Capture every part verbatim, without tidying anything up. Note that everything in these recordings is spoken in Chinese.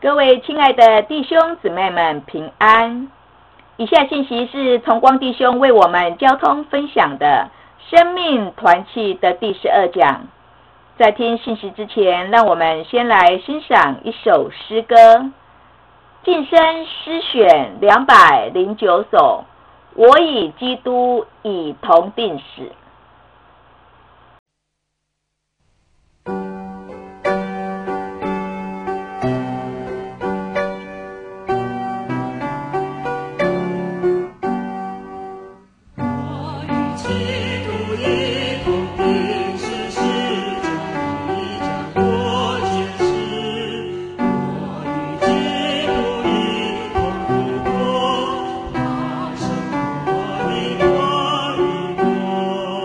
各位亲爱的弟兄姊妹们平安。以下信息是崇光弟兄为我们交通分享的生命团契的第十二讲。在听信息之前，让我们先来欣赏一首诗歌，晋升诗选两百零九首，我与基督已同定死。 我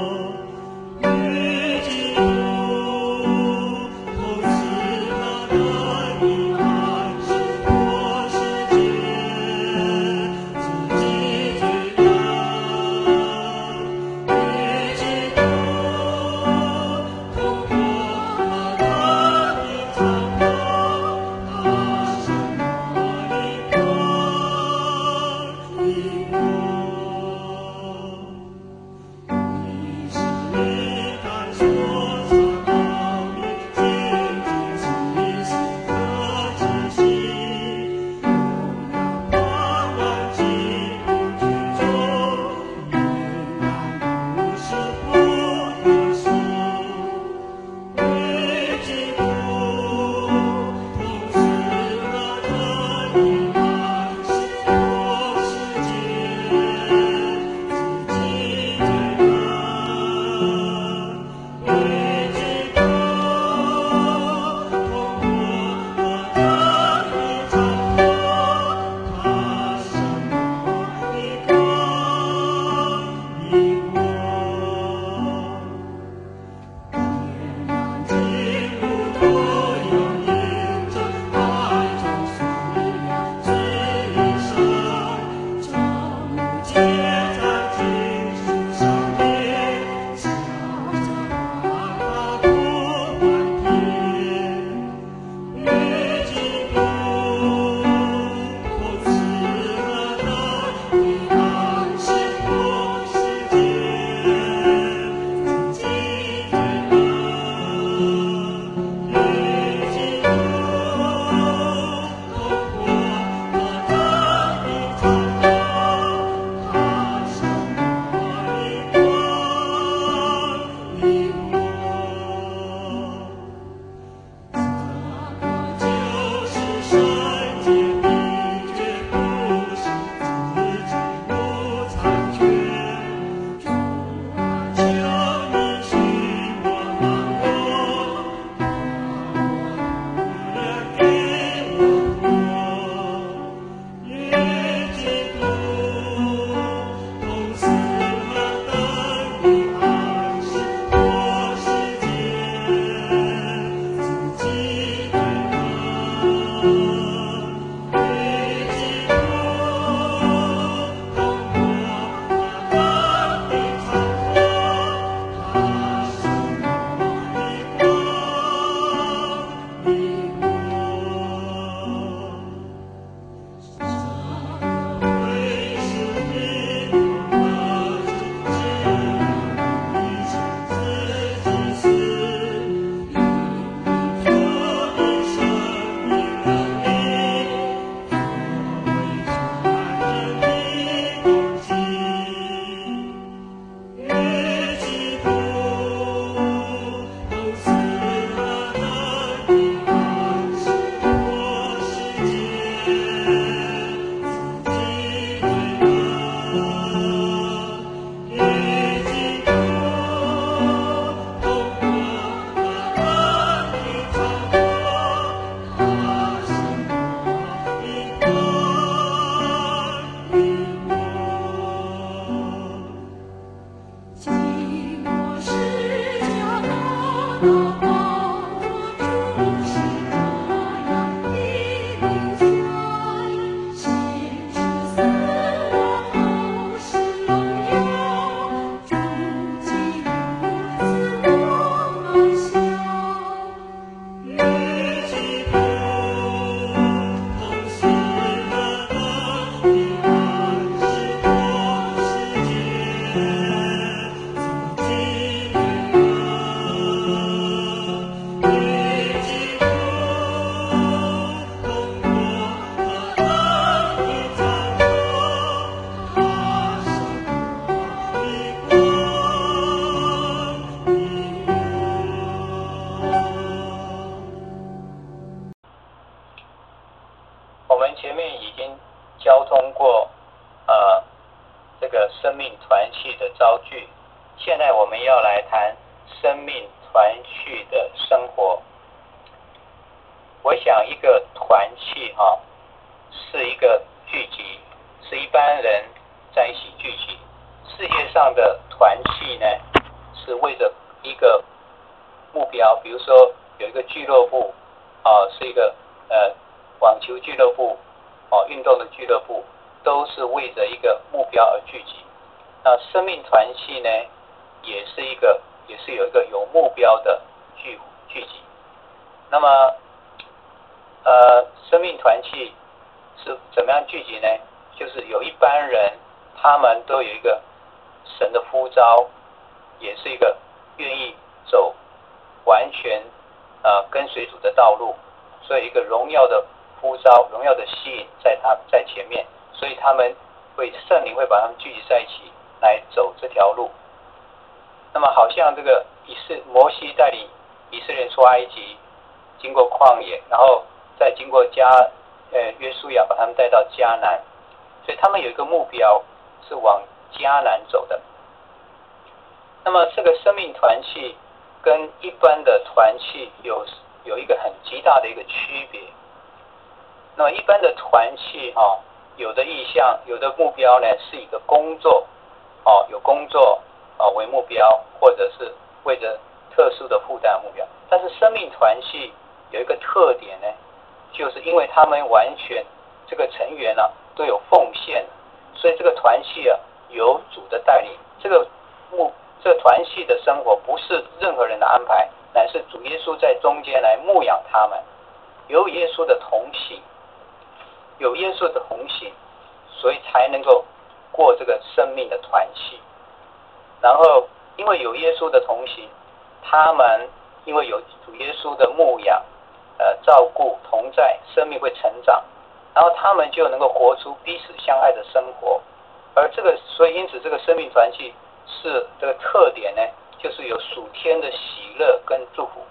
们前面已经交通过呃这个生命团契的遭句，现在我们要来谈生命团契的生活。我想一个团契哈、哦，是一个聚集，是一般人在一起聚集。世界上的团契呢，是为着一个目标，比如说有一个俱乐部啊、哦，是一个呃网球俱乐部哦，运动的俱乐部，都是为着一个目标而聚集。那生命团契呢，也是一个也是有一个有目标的聚聚集。那么呃，生命团契是怎么样聚集呢？就是有一般人，他们都有一个神的呼召，也是一个愿意走完全呃跟随主的道路，所以一个荣耀的呼召、荣耀的吸引在他在前面，所以他们会圣灵会把他们聚集在一起来走这条路。那么好像这个以色摩西带领以色列人出埃及，经过旷野，然后再经过迦呃约书亚把他们带到迦南，所以他们有一个目标是往迦南走的。那么这个生命团契跟一般的团契有有一个很极大的一个区别。那么一般的团契哈、哦，有的意向，有的目标呢是一个工作哦，有工作哦为目标，或者是为着特殊的负担目标。但是生命团契有一个特点呢，就是因为他们完全这个成员呢、啊、都有奉献，所以这个团契啊由主的带领。这个目这个团契的生活不是任何人的安排，乃是主耶稣在中间来牧养他们，有耶稣的同行，有耶稣的同行，所以才能够过这个生命的团契。然后因为有耶稣的同行，他们因为有主耶稣的牧养呃照顾同在，生命会成长，然后他们就能够活出彼此相爱的生活。而这个所以因此这个生命团契是这个特点呢，就是有属天的喜乐跟祝福。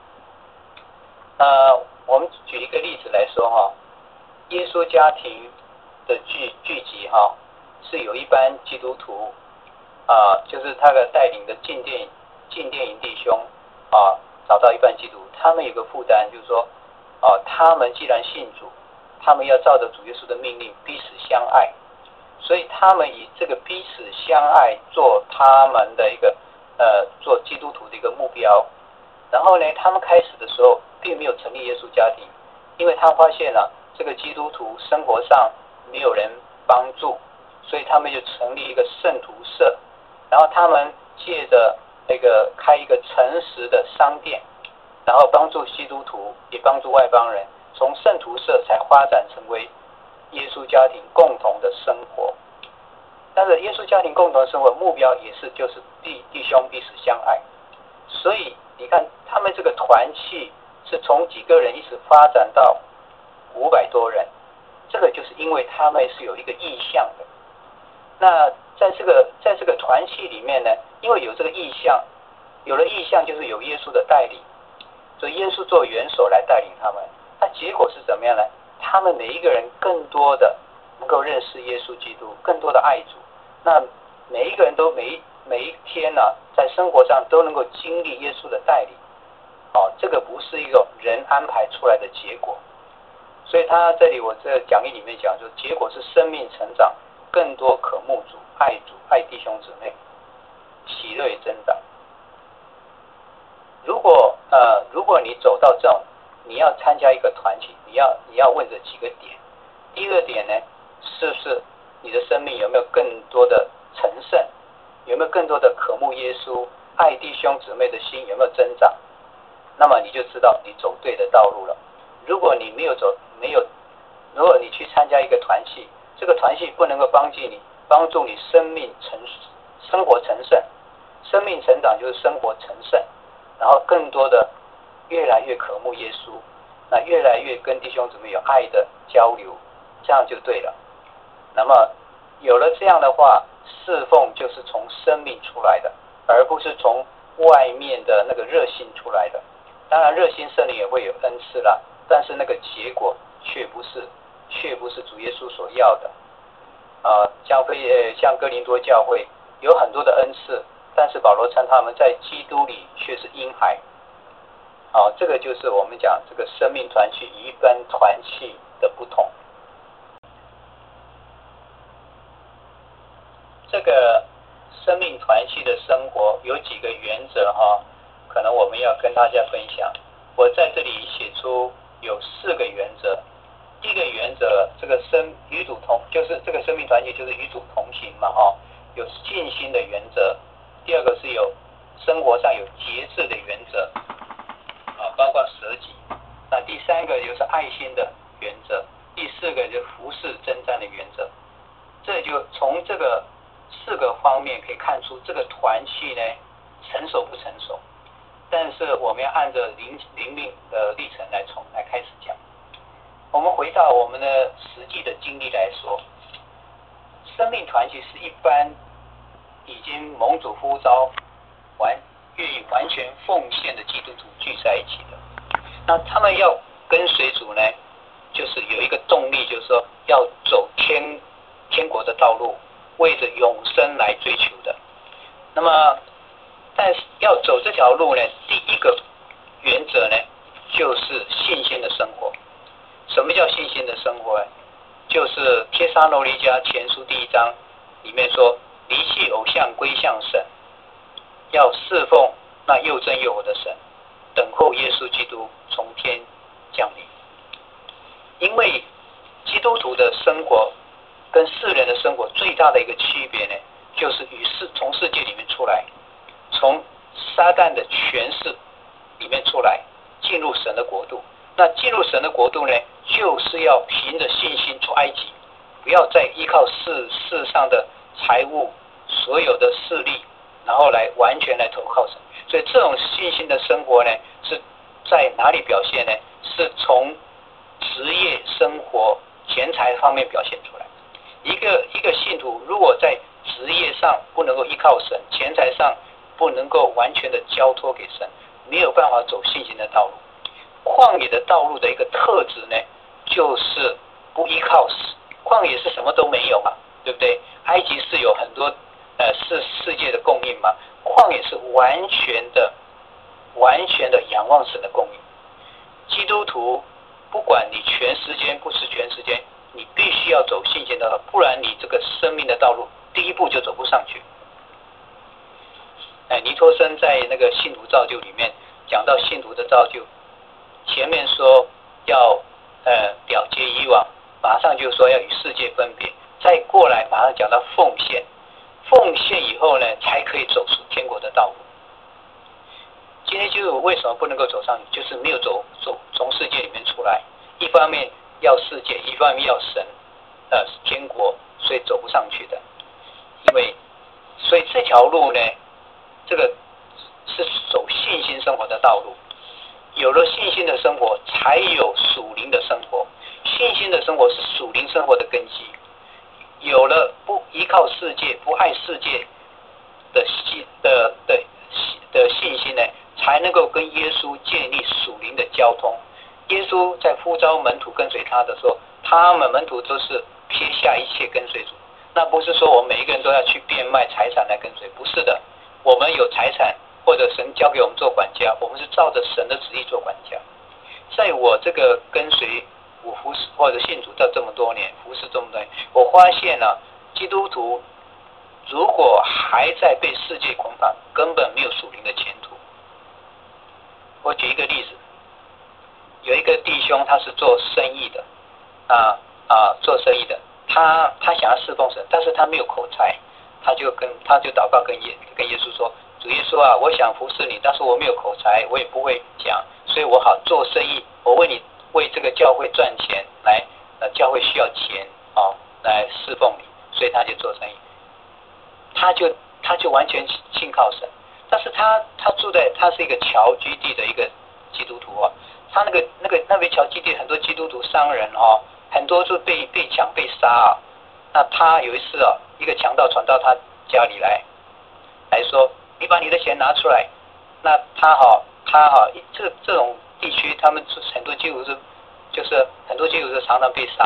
呃我们举一个例子来说哈，耶稣家庭的聚聚集哈，是有一班基督徒啊、呃，就是他的带领的进殿进殿营弟兄啊，找到一班基督徒，他们有个负担，就是说啊、呃，他们既然信主，他们要照着主耶稣的命令彼此相爱，所以他们以这个彼此相爱做他们的一个呃做基督徒的一个目标。然后呢，他们开始的时候并没有成立耶稣家庭，因为他发现了、啊、这个基督徒生活上没有人帮助，所以他们就成立一个圣徒社，然后他们借着那个开一个诚实的商店，然后帮助基督徒也帮助外邦人，从圣徒社才发展成为耶稣家庭共同的生活。但是耶稣家庭共同的生活目标也是就是弟弟兄彼此相爱，所以你看他们这个团契是从几个人一直发展到五百多人，这个就是因为他们是有一个意向的。那在这个在这个团契里面呢，因为有这个意向，有了意向就是有耶稣的带领，所以耶稣做元首来带领他们。那结果是怎么样呢？他们每一个人更多的能够认识耶稣基督，更多的爱主。那每一个人都每一每一天呢、啊，在生活上都能够经历耶稣的带领。哦，这个不是一个人安排出来的结果。所以他这里我这个讲义里面讲，就结果是生命成长，更多渴慕主、爱主、爱弟兄姊妹，喜乐也增长。如果呃，如果你走到这种，你要参加一个团体，你要你要问这几个点。第一个点呢，是不是你的生命有没有更多的成圣，有没有更多的渴慕耶稣、爱弟兄姊妹的心有没有增长？那么你就知道你走对的道路了。如果你没有走，没有，如果你去参加一个团契，这个团契不能够帮助你，帮助你生命成生活成圣，生命成长就是生活成圣，然后更多的越来越渴慕耶稣，那越来越跟弟兄姊妹有爱的交流，这样就对了。那么有了这样的话，侍奉就是从生命出来的，而不是从外面的那个热心出来的。当然热心圣灵也会有恩赐啦，但是那个结果却不是却不是主耶稣所要的。啊，像非呃像哥林多教会有很多的恩赐，但是保罗称他们在基督里却是婴孩。好、啊，这个就是我们讲这个生命团契与一般团契的不同。这个生命团契的生活有几个原则哈、啊，可能我们要跟大家分享。我在这里写出有四个原则。第一个原则，这个生与主同，就是这个生命团契就是与主同行嘛哈、哦，有信心的原则。第二个是有生活上有节制的原则，啊，包括舍己。那第三个就是爱心的原则，第四个就是服侍征战的原则。这就从这个四个方面可以看出这个团契呢成熟不成熟。但是我们要按照灵灵命的历程来从来开始讲。我们回到我们的实际的经历来说，生命团契是一般已经蒙主呼召完愿意完全奉献的基督徒聚在一起的。那他们要跟随主呢，就是有一个动力，就是说要走天天国的道路，为着永生来追求的。那么但是要走这条路呢，第一个原则呢就是信心的生活。什么叫信心的生活呢？就是帖撒罗尼迦前书第一章里面说，离弃偶像归向神，要侍奉那又真又活的神，等候耶稣基督从天降临。因为基督徒的生活跟世人的生活最大的一个区别呢，就是与世从世界里面出来，从撒旦的权势里面出来，进入神的国度。那进入神的国度呢，就是要凭着信心出埃及，不要再依靠世世上的财物所有的势力，然后来完全来投靠神。所以这种信心的生活呢，是在哪里表现呢？是从职业生活钱财方面表现出来。一个一个信徒如果在职业上不能够依靠神，钱财上不能够完全的交托给神，没有办法走信心的道路。旷野的道路的一个特质呢，就是不依靠神。旷野是什么都没有嘛，对不对？埃及是有很多呃世世界的供应嘛，旷野是完全的完全的仰望神的供应。基督徒不管你全时间不是全时间，你必须要走信心的道路，不然你这个生命的道路第一步就走不上去。哎，尼托生在那个信徒造就里面讲到信徒的造就，前面说要呃了结以往，马上就说要与世界分别，再过来马上讲到奉献，奉献以后呢，才可以走出天国的道路。今天就是为什么不能够走上去，就是没有走走从世界里面出来，一方面要世界，一方面要神呃天国，所以走不上去的。因为所以这条路呢，这个是走信心生活的道路。有了信心的生活，才有属灵的生活。信心的生活是属灵生活的根基。有了不依靠世界、不爱世界的信的的的信心呢，才能够跟耶稣建立属灵的交通。耶稣在呼召门徒跟随他的时候，他们门徒都是撇下一切跟随主。那不是说我们每一个人都要去变卖财产来跟随，不是的。我们有财产，或者神交给我们做管家，我们是照着神的旨意做管家。在我这个跟随我服侍或者信主到这么多年，服侍这么多年，我发现啊，基督徒如果还在被世界捆绑，根本没有属灵的前途。我举一个例子，有一个弟兄他是做生意的，啊啊做生意的，他他想要侍奉神，但是他没有口才，他就跟他就祷告跟耶跟耶稣说。主耶稣啊，我想服侍你，但是我没有口才，我也不会讲，所以我好做生意，我为你为这个教会赚钱，来呃教会需要钱啊，来侍奉你，所以他就做生意，他就他就完全信靠神，但是他他住在他是一个侨居地的一个基督徒啊，他那个那个那边侨居地很多基督徒商人哦，很多就被被抢被杀啊，那他有一次啊，一个强盗传到他家里来，来说。你把你的钱拿出来，那他哈他哈这这种地区，他们很多基督徒就是很多基督徒常常被杀了，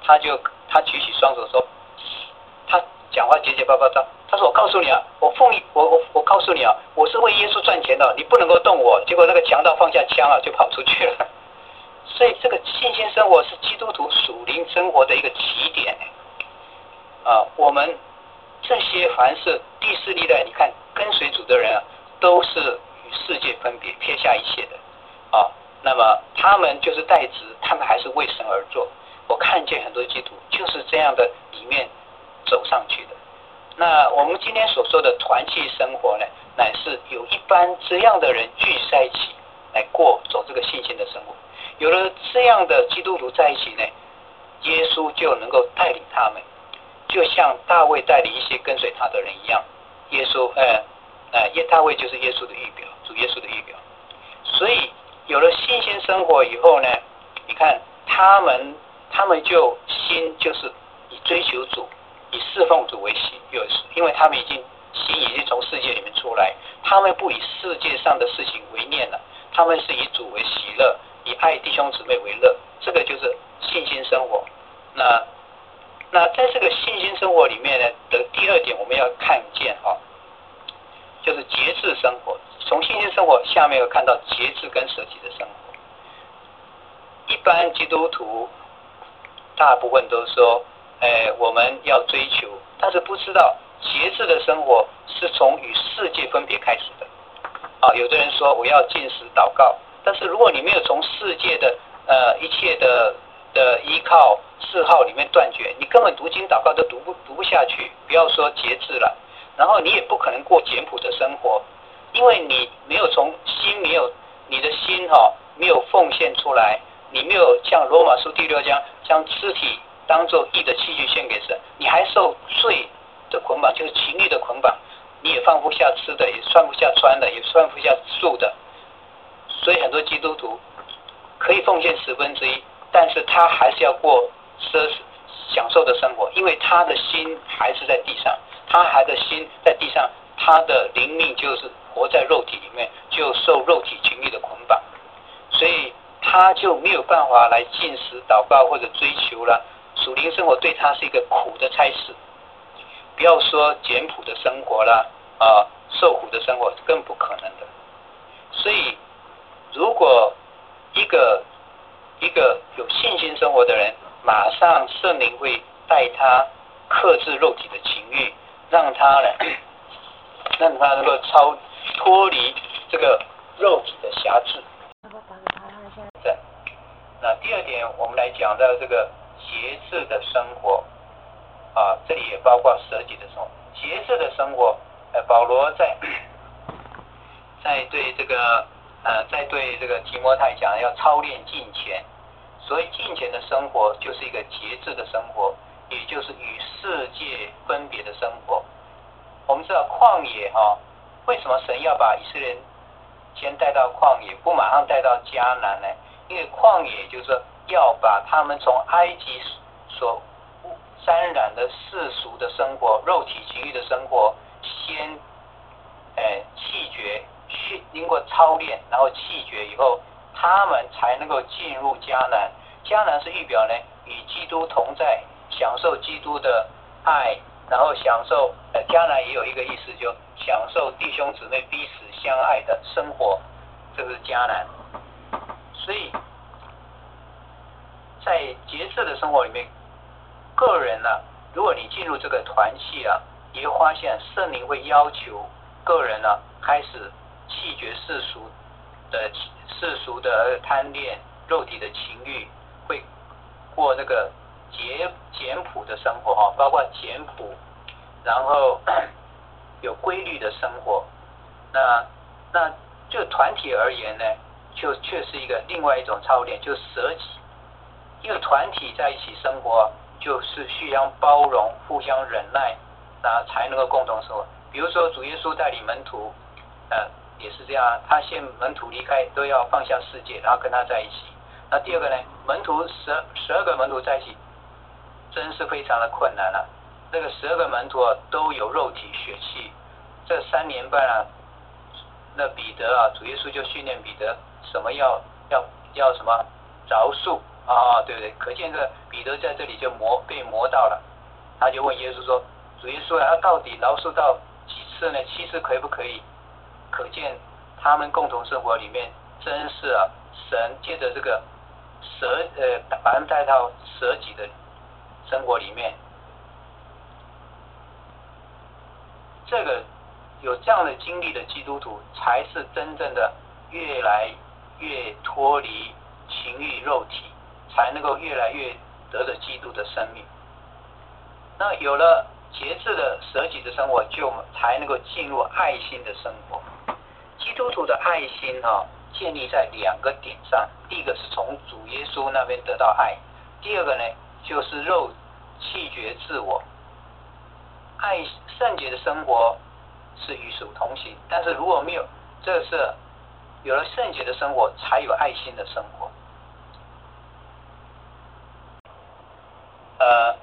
他就他举起双手说，他讲话结结巴巴的，他说我告诉你啊，我奉你我我我告诉你啊，我是为耶稣赚钱的，你不能够动我。结果那个强盗放下枪啊，就跑出去了。所以这个信心生活是基督徒属灵生活的一个起点啊。我们这些凡是第四历代，你看跟随主的人啊，都是与世界分别，撇下一切的啊。那么他们就是代职，他们还是为神而做。我看见很多基督徒就是这样的里面走上去的。那我们今天所说的团契生活呢，乃是有一般这样的人聚在一起来过走这个信心的生活。有了这样的基督徒在一起呢，耶稣就能够带领他们，就像大卫带领一些跟随他的人一样。耶稣呃呃耶大卫就是耶稣的预表，主耶稣的预表。所以有了信心生活以后呢，你看他们他们就心就是以追求主，以侍奉主为喜，因为他们已经心已经从世界里面出来，他们不以世界上的事情为念了，他们是以主为喜乐，以爱弟兄姊妹为乐。这个就是信心生活。那那在这个信心生活里面呢的第二点，我们要看见哈、哦，就是节制生活。从信心生活下面有看到节制跟舍己的生活。一般基督徒大部分都说，哎，我们要追求，但是不知道节制的生活是从与世界分别开始的。啊，有的人说我要禁食祷告，但是如果你没有从世界的呃一切的的依靠嗜好里面断绝，你根本读经祷告都读不读不下去，不要说节制了。然后你也不可能过简朴的生活，因为你没有从心没有你的心哈、哦、没有奉献出来，你没有像罗马书第六章将肢体当作义的器具献给神，你还受罪的捆绑，就是情欲的捆绑，你也放不下吃的，也放不下穿的，也放不下住的。所以很多基督徒可以奉献十分之一，但是他还是要过奢侈享受的生活，因为他的心还是在地上，他还的心在地上，他的灵命就是活在肉体里面，就受肉体情欲的捆绑，所以他就没有办法来进食祷告或者追求了。属灵生活对他是一个苦的差事，不要说简朴的生活啦，啊，受苦的生活更不可能的。所以如果一个一个有信心生活的人，马上圣灵会带他克制肉体的情欲，让他呢让他能够超脱离这个肉体的辖制。对，那第二点我们来讲到这个节制的生活啊，这里也包括舍己的生活。节制的生活，呃，保罗在在对这个呃在对这个提摩太讲要操练敬虔，所以敬虔的生活就是一个节制的生活，也就是与世界分别的生活。我们知道旷野哈、哦，为什么神要把以色列人先带到旷野，不马上带到迦南呢？因为旷野就是说要把他们从埃及所沾染的世俗的生活、肉体情欲的生活，先呃弃绝，去经过操练，然后弃绝以后，他们才能够进入迦南。迦南是预表呢，与基督同在，享受基督的爱，然后享受呃迦南也有一个意思，就享受弟兄姊妹彼此相爱的生活，这是迦南。所以在节制的生活里面，个人呢、啊，如果你进入这个团契啊，你会发现圣灵会要求个人呢、啊、开始弃绝世俗的世俗的贪恋、肉体的情欲，会过那个简简朴的生活哈，包括简朴，然后有规律的生活。那那就团体而言呢，就却是一个另外一种操练，就舍己。因为团体在一起生活，就是互相包容、互相忍耐，那才能够共同生活。比如说主耶稣带领门徒，呃，也是这样，他先门徒离开都要放下世界，然后跟他在一起。那第二个呢，门徒十十二个门徒在一起，真是非常的困难了、啊。那个十二个门徒、啊、都有肉体血气，这三年半啊，那彼得啊，主耶稣就训练彼得什么要要要什么饶恕啊，对不对？可见这彼得在这里就磨被磨到了，他就问耶稣说：“主耶稣啊，他到底饶恕到几次呢？七次可不可以？”可见他们共同生活里面，真是啊，神借着这个舍呃把他们带到舍己的生活里面，这个有这样的经历的基督徒，才是真正的越来越脱离情欲肉体，才能够越来越得着基督的生命。那有了节制的舍己的生活，就才能够进入爱心的生活。基督徒的爱心啊，建立在两个点上，第一个是从主耶稣那边得到爱，第二个呢就是肉弃绝自我。爱圣洁的生活是与主同行，但是如果没有，这是有了圣洁的生活，才有爱心的生活。呃，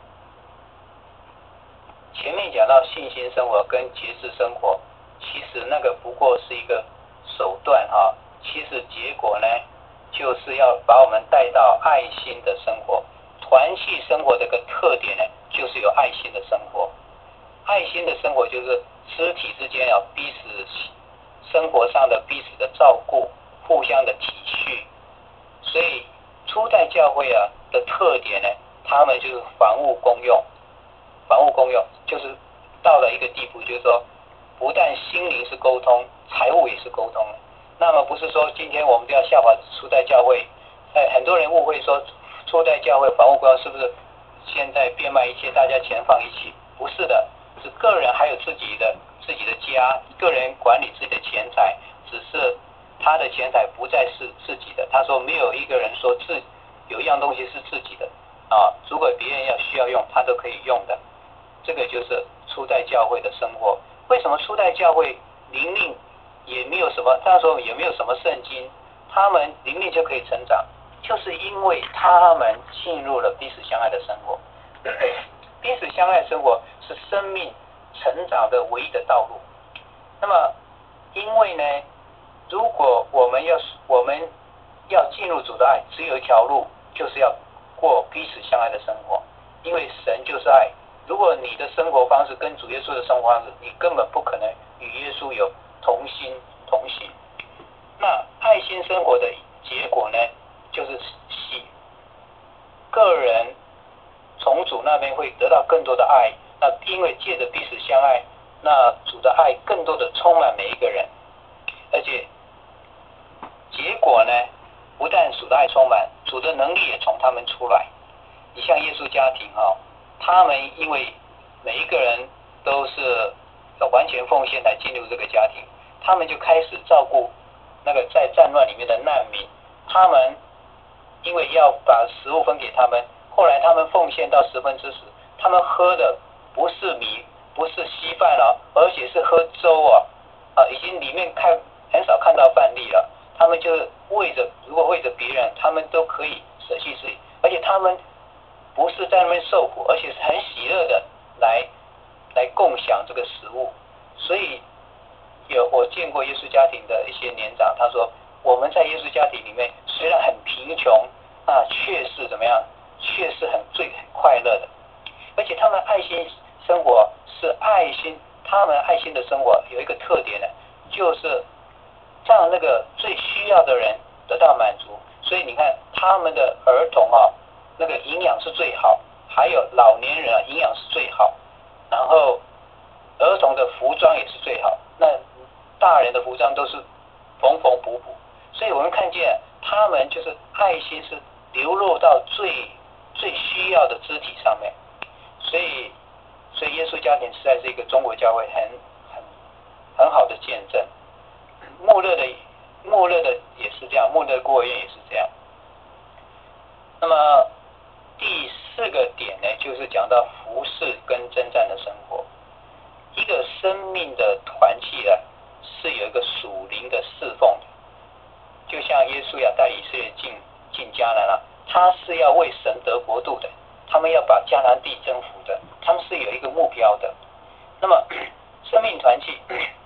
前面讲到信心生活跟节制生活，其实那个不过是一个手段啊，其实结果呢，就是要把我们带到爱心的生活。团契生活的一个特点呢，就是有爱心的生活。爱心的生活就是肢体之间要彼此生活上的彼此的照顾，互相的体恤。所以初代教会啊的特点呢，他们就是房屋公用，房屋公用就是到了一个地步，就是说不但心灵是沟通，财务也是沟通。那么不是说今天我们都要效法初代教会，呃，很多人误会说初代教会房屋公用是不是现在变卖一切，大家钱放一起？不是的，是个人还有自己的自己的家，个人管理自己的钱财，只是他的钱财不再是自己的。他说没有一个人说自有一样东西是自己的啊，如果别人要需要用，他都可以用的。这个就是初代教会的生活。为什么初代教会灵命也没有什么，那时候也没有什么圣经，他们灵命就可以成长，就是因为他们进入了彼此相爱的生活。彼此相爱生活是生命成长的唯一的道路。那么因为呢，如果我们要我们要进入主的爱，只有一条路，就是要过彼此相爱的生活。因为神就是爱，如果你的生活方式跟主耶稣的生活方式，你根本不可能与耶稣有同心同行。那爱心生活的结果呢，就是喜个人从主那边会得到更多的爱。那因为借着彼此相爱，那主的爱更多的充满每一个人，而且结果呢，不但主的爱充满，主的能力也从他们出来。你像耶稣家庭啊，他们因为每一个人都是完全奉献来进入这个家庭，他们就开始照顾那个在战乱里面的难民。他们因为要把食物分给他们，后来他们奉献到十分之十，他们喝的不是米，不是稀饭了，而且是喝粥啊，啊，已经里面看很少看到饭粒了。他们就为着，如果为着别人，他们都可以舍弃自己，而且他们不是在那边受苦，而且是很喜乐的来来共享这个食物。所以有我见过耶稣家庭的一些年长，他说我们在耶稣家庭里面虽然很贫穷，啊，却是怎么样？却是很最很快乐的。而且他们爱心生活是爱心，他们爱心的生活有一个特点呢，就是让那个最需要的人得到满足。所以你看他们的儿童啊，那个营养是最好，还有老年人啊营养是最好，然后儿童的服装也是最好，那大人的服装都是缝缝补补。所以我们看见他们就是爱心是流落到最最需要的肢体上面。所以所以耶稣家庭实在是一个中国教会很很很好的见证。穆勒的穆勒的也是这样，穆勒孤儿院也是这样。那么第四个点呢，就是讲到服侍跟征战的生活。一个生命的团契啊，是有一个属灵的侍奉的。就像耶稣要带以色列进进迦南了，他是要为神得国度的，他们要把迦南地征服的，他们是有一个目标的。那么生命团契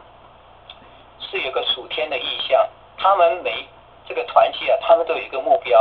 是有一个属天的意象，他们每这个团契啊，他们都有一个目标，他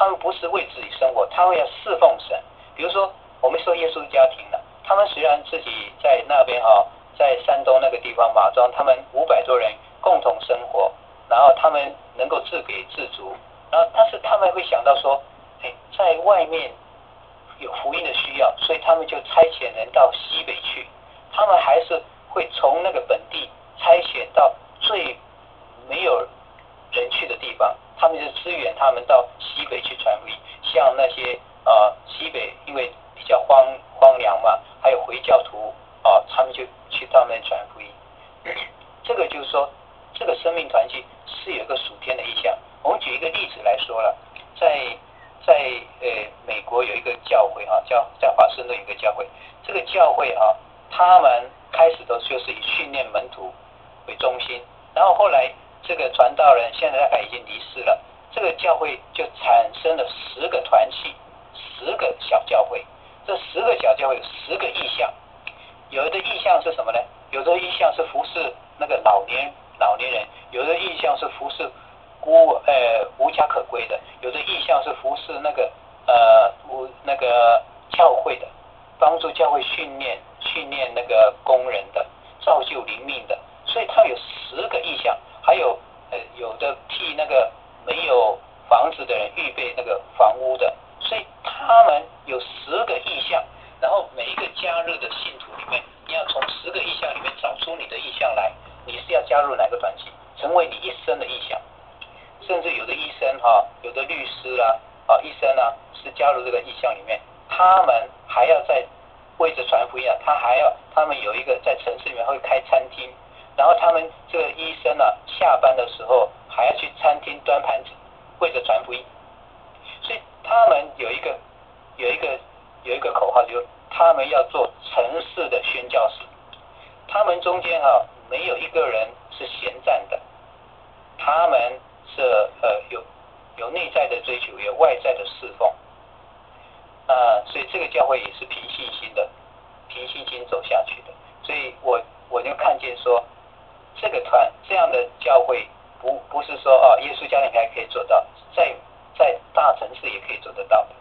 他们不是为自己生活，他们要侍奉神。比如说我们说耶稣家庭了，他们虽然自己在那边哈，在山东那个地方马庄，他们五百多人共同生活，然后他们能够自给自足，然后但是他们会想到说，哎，在外面有福音的需要，所以他们就差遣人到西北去，他们还是会从那个本地差遣到最没有人去的地方，他们就支援他们到西北去传福音。像那些呃西北因为比较荒荒凉嘛，还有回教徒啊、呃，他们就去他们传福音。这个就是说，这个生命团契是有一个属天的意象。我们举一个例子来说了，在在呃美国有一个教会啊，叫在华盛顿有一个教会，这个教会啊，他们开始都就是以训练门徒为中心，然后后来这个传道人现在大概已经离世了，这个教会就产生了十个团契，十个小教会。这十个小教会有十个意象，有的意象是什么呢？有的意象是服侍那个老年老年人，有的意象是服侍孤呃无家可归的，有的意象是服侍那个呃无那个教会的，帮助教会训练训练那个工人的，造就灵命的。所以它有十个意象，还有呃有的替那个没有房子的人预备那个房屋的，所以他们有十个意象，然后每一个加入的信徒里面，你要从十个意象里面找出你的意象来，你是要加入哪个团体，成为你一生的意象。甚至有的医生哈、啊，有的律师啦啊，医生啊是加入这个意象里面，他们还要在为着传福音啊，他还要他们有一个在城市里面会开餐厅，然后他们这个医生啊下班的时候还要去餐厅端盘子，为着传福音。所以他们有一个有一个有一个口号，就是他们要做城市的宣教士。他们中间啊没有一个人是闲站的，他们是呃有有内在的追求，有外在的侍奉。啊、呃，所以这个教会也是凭信心的，凭信心走下去的。所以我我就看见说，这个团这样的教会不不是说哦，耶稣家庭还可以做到，在在大城市也可以做得到的。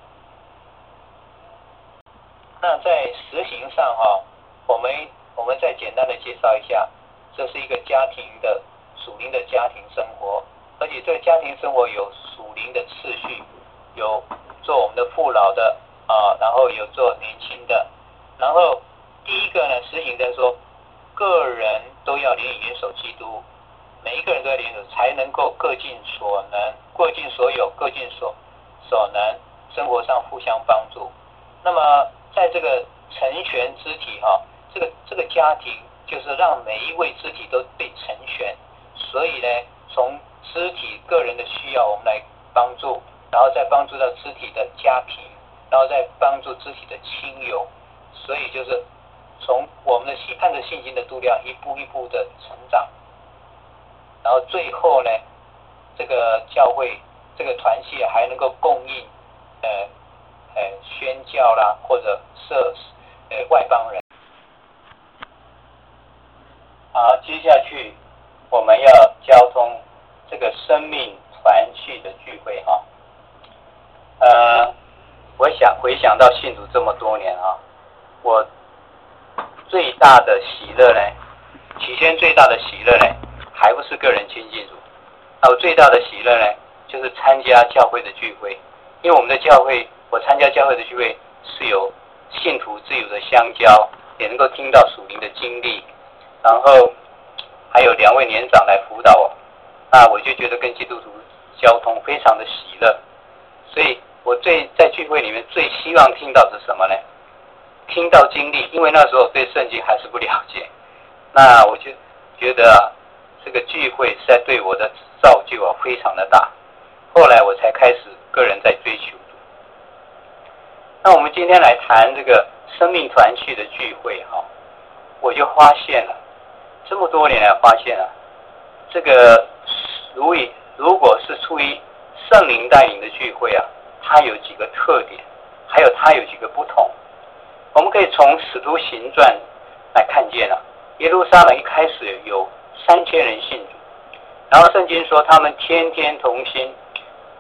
那在实行上哈、哦，我们我们再简单的介绍一下，这是一个家庭的属灵的家庭生活，而且这个家庭生活有属灵的次序，有做我们的父老的啊，然后有做年轻的，然后第一个呢，实行在说，个人都要联以元首基督，每一个人都要联手，才能够各尽所能，各尽所有，各尽所所能，生活上互相帮助。那么在这个成全肢体哈、啊，这个这个家庭就是让每一位肢体都被成全，所以呢，从肢体个人的需要我们来帮助，然后再帮助到肢体的家庭，然后再帮助肢体的亲友，所以就是从我们的信按着信心的度量一步一步的成长，然后最后呢，这个教会这个团契还能够供应呃呃宣教啦，或者设呃外邦人。好，接下去我们要交通这个生命团契的聚会哈。呃，我想回想到信主这么多年啊，我最大的喜乐呢，起先最大的喜乐呢，还不是个人亲近主，那我最大的喜乐呢，就是参加教会的聚会，因为我们的教会，我参加教会的聚会是有信徒自由的相交，也能够听到属灵的经历，然后还有两位年长来辅导我，那我就觉得跟基督徒交通非常的喜乐，所以我最在聚会里面最希望听到的是什么呢？听到经历，因为那时候对圣经还是不了解，那我就觉得啊，这个聚会实在对我的造就啊非常的大，后来我才开始个人在追求。那我们今天来谈这个生命团契的聚会哈、啊，我就发现了，这么多年来发现了，这个如以如果是出于圣灵带领的聚会啊，它有几个特点，还有它有几个不同。我们可以从使徒行传来看见了、啊，耶路撒冷一开始有三千人信主，然后圣经说他们天天同心，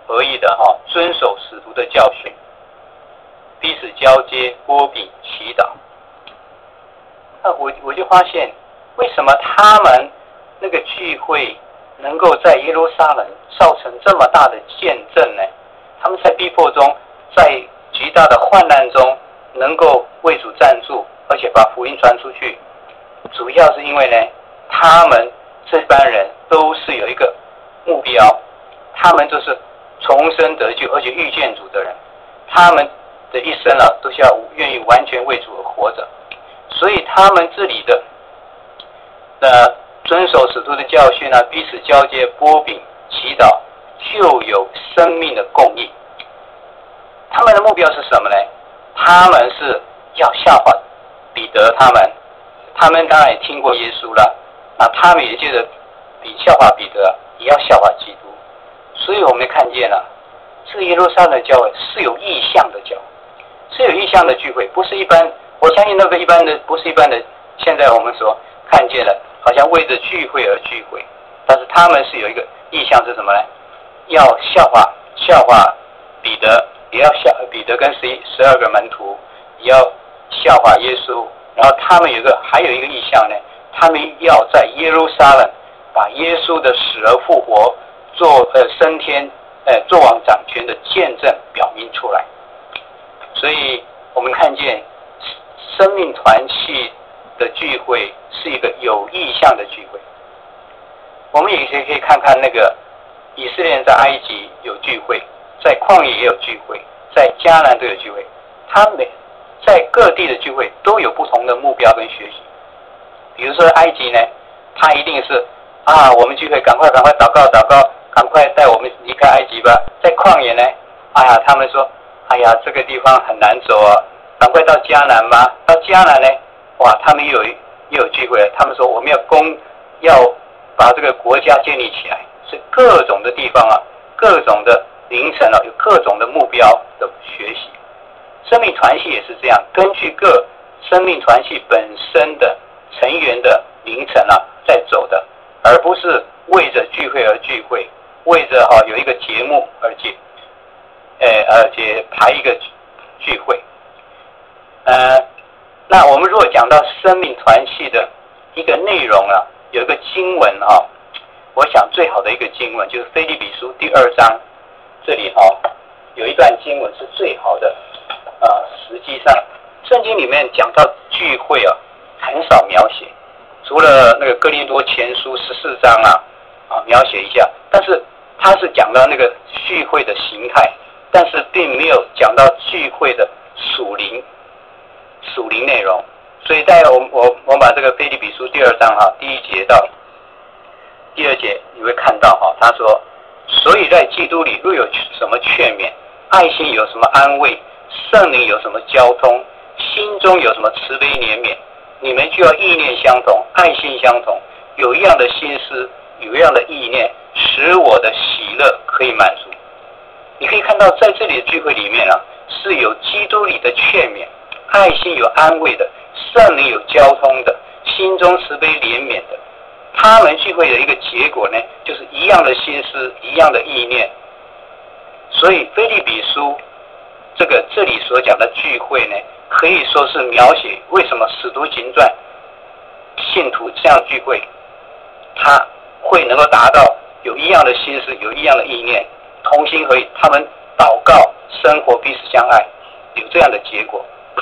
合一的哈，遵守使徒的教训，彼此交接，擘饼祈祷。那我我就发现，为什么他们那个聚会能够在耶路撒冷造成这么大的见证呢？他们在逼迫中，在极大的患难中，能够为主站住，而且把福音传出去，主要是因为呢，他们这班人都是有一个目标，他们都是重生得救，而且遇见主的人，他们的一生啊，都是要愿意完全为主而活着。所以他们这里的呃遵守使徒的教训啊，彼此交接，擘饼祈祷，就有生命的供应。他们的目标是什么呢？他们是要效法彼得他们，他们当然也听过耶稣了，那他们也接着比效法彼得，也要效法基督。所以我们看见了，这个耶路撒冷教会是有异象的教会，是有异象的聚会，不是一般。我相信那个一般的，不是一般的。现在我们所看见了，好像为着聚会而聚会，但是他们是有一个意向是什么呢？要效法效法彼得，也要效彼得跟十一十二个门徒，也要效法耶稣。然后他们有一个还有一个意向呢，他们要在耶路撒冷把耶稣的死而复活、做呃升天、呃作王掌权的见证表明出来。所以我们看见生命团契的聚会是一个有意向的聚会。我们也可以看看那个以色列人在埃及有聚会，在旷野也有聚会，在迦南都有聚会。他们在各地的聚会都有不同的目标跟学习。比如说埃及呢，他一定是啊，我们聚会赶快赶快祷告祷告，赶快带我们离开埃及吧。在旷野呢，哎呀，他们说，哎呀，这个地方很难走啊，赶快到迦南吧。到迦南呢，哇，他们又有又有聚会了。他们说我们要攻，要把这个国家建立起来，是各种的地方啊，各种的凌晨啊，有各种的目标的学习。生命团系也是这样，根据各生命团系本身的成员的凌晨啊在走的，而不是为着聚会而聚会，为着哈、啊、有一个节目而节，呃而且排一个聚会。呃，那我们如果讲到生命团系的一个内容啊，有一个经文啊，我想最好的一个经文就是腓立比书第二章，这里啊有一段经文是最好的。啊，实际上圣经里面讲到聚会啊，很少描写，除了那个哥林多前书十四章啊啊描写一下，但是他是讲到那个聚会的形态，但是并没有讲到聚会的属灵属灵内容。所以在我我我把这个腓立比书第二章哈、啊、第一节到第二节你会看到哈、啊，他说，所以在基督里若有什么劝勉，爱心有什么安慰，圣灵有什么交通，心中有什么慈悲怜悯，你们就要意念相同，爱心相同，有一样的心思，有一样的意念，使我的喜乐可以满足。你可以看到在这里的聚会里面啊，是有基督里的劝勉，爱心有安慰的，圣灵有交通的，心中慈悲怜悯的。他们聚会的一个结果呢，就是一样的心思，一样的意念。所以腓立比书这个这里所讲的聚会呢，可以说是描写为什么使徒行传信徒这样聚会，他会能够达到有一样的心思，有一样的意念，同心合意，他们祷告生活彼此相爱，有这样的结果。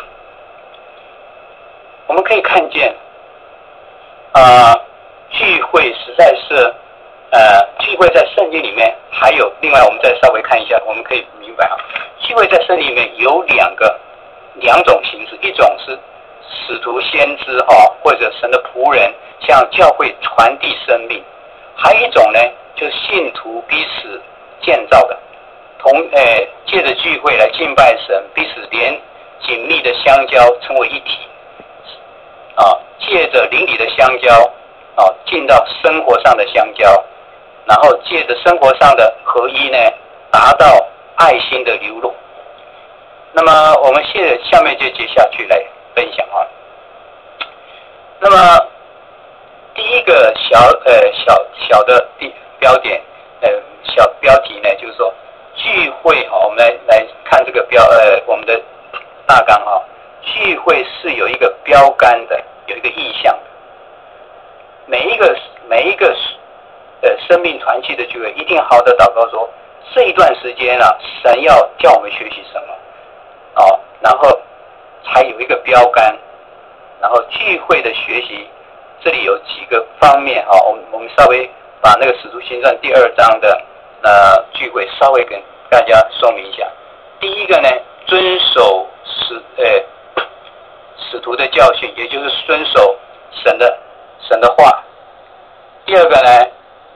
我们可以看见啊、呃，聚会实在是呃，聚会在圣经里面还有另外，我们再稍微看一下，我们可以明白啊，聚会在圣经里面有两个两种形式，一种是使徒先知哈、哦，或者神的仆人向教会传递生命，还有一种呢，就是信徒彼此建造的，同呃借着聚会来敬拜神，彼此连紧密的相交，成为一体啊，借着邻里的相交啊，进到生活上的相交。然后借着生活上的合一呢，达到爱心的流露。那么我们现在下面就接下去来分享啊。那么第一个小呃小小的标点呃小标题呢，就是说聚会哈，我们来来看这个标呃我们的大纲哈，聚会是有一个标杆的，有一个意向的。每一个每一个呃生命团契的聚会，一定好好的祷告说，这一段时间啊，神要叫我们学习什么，哦，然后才有一个标杆，然后聚会的学习，这里有几个方面哈，我们我们稍微把那个使徒行传第二章的呃聚会稍微跟大家说明一下。第一个呢，遵守使呃使徒的教训，也就是遵守神的神的话。第二个呢，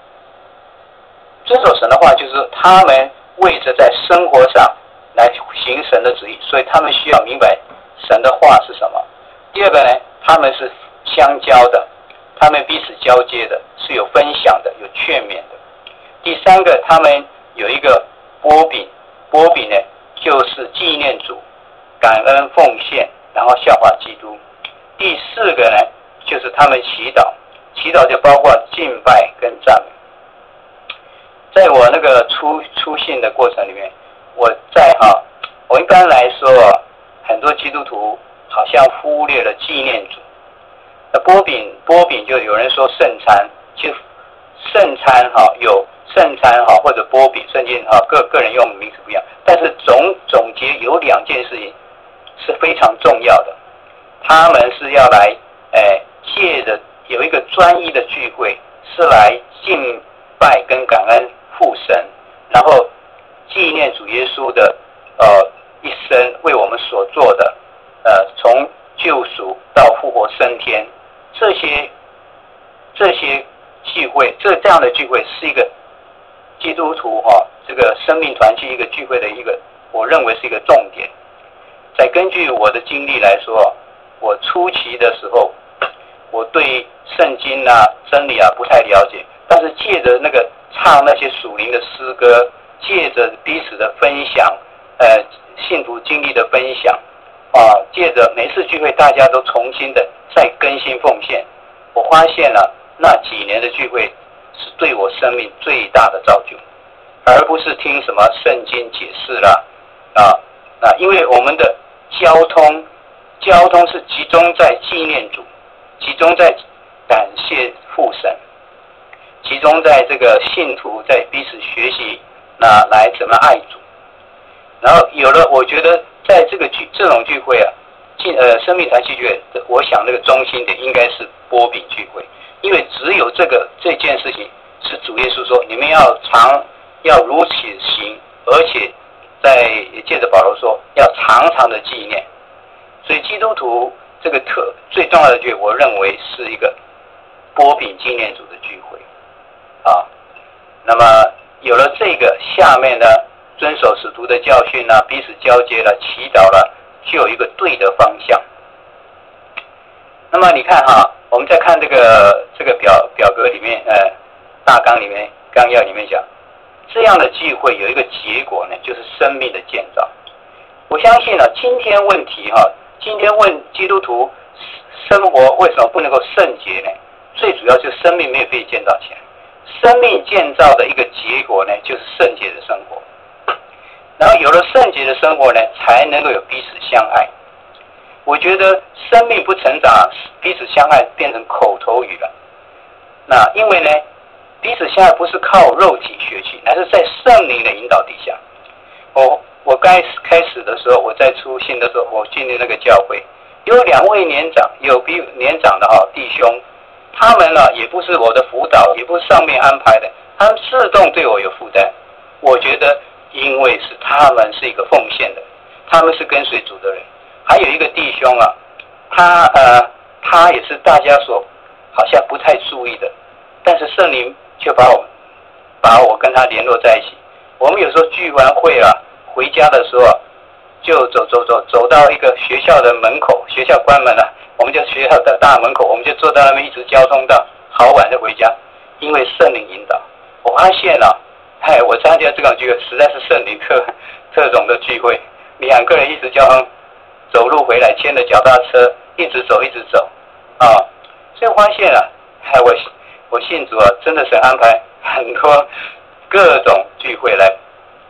遵守神的话，就是他们为着在生活上来行神的旨意，所以他们需要明白神的话是什么。第二个呢，他们是相交的，他们彼此交接的，是有分享的，有劝勉的。第三个，他们有一个波饼，波饼呢就是纪念主，感恩奉献，然后效法基督。第四个呢，就是他们祈祷，祈祷就包括敬拜跟赞美。在我那个出出信的过程里面，我在哈，我一般来说，很多基督徒好像忽略了纪念主。那波饼，波饼就有人说圣餐，其实圣餐哈有圣餐哈或者波饼，圣经哈各个人用的名字不一样，但是总总结有两件事情是非常重要的，他们是要来哎借着有一个专一的聚会，是来敬拜跟感恩父神，然后纪念主耶稣的呃一生为我们所做的呃从救赎到复活升天，这些这些聚会，这这样的聚会是一个基督徒哈、哦、这个生命团契一个聚会的一个，我认为是一个重点。再根据我的经历来说，我初期的时候，我对圣经啊真理啊不太了解，但是借着那个唱那些属灵的诗歌，借着彼此的分享，呃信徒经历的分享啊，借着每次聚会大家都重新的再更新奉献，我发现了那几年的聚会是对我生命最大的造就，而不是听什么圣经解释啦啊啊，因为我们的交通交通是集中在纪念主，集中在感谢父神，集中在这个信徒在彼此学习那来怎么爱主。然后有了，我觉得在这个聚这种聚会啊，进呃生命团契聚会，我想那个中心点应该是波饼聚会，因为只有这个这件事情是主耶稣说你们要常要如此行，而且在借着保罗说要常常的纪念。所以基督徒这个特最重要的聚会，我认为是一个波饼纪念主的聚会啊。那么有了这个，下面呢遵守使徒的教训呢，彼此交接了，祈祷了，就有一个对的方向。那么你看哈，我们再看这个这个表表格里面，呃，大纲里面纲要里面讲，这样的聚会有一个结果呢，就是生命的建造。我相信呢，今天问题哈，今天问基督徒生活为什么不能够圣洁呢？最主要就是生命没有被建造起来。生命建造的一个结果呢，就是圣洁的生活。然后有了圣洁的生活呢，才能够有彼此相爱。我觉得生命不成长，彼此相爱变成口头语了。那因为呢，彼此相爱不是靠肉体学习，乃是在圣灵的引导底下。我我刚开始的时候，我在出信的时候，我进入那个教会，有两位年长，有比年长的哈弟兄，他们呢也不是我的辅导，也不是上面安排的，他们自动对我有负担。我觉得因为是他们是一个奉献的，他们是跟随主的人。还有一个弟兄啊，他呃他也是大家所好像不太注意的，但是圣灵却把我把我跟他联络在一起。我们有时候聚完会啊，回家的时候就走走走走到一个学校的门口，学校关门了，我们就学校的大门口，我们就坐到那边一直交通到好晚就回家，因为圣灵引导。我发现了、啊，哎，我参加这种聚会实在是圣灵特特种的聚会，两个人一直交通。走路回来，牵着脚踏车，一直走，一直走，啊，所以我发现了，哎，我我信主啊，真的是安排很多各种聚会来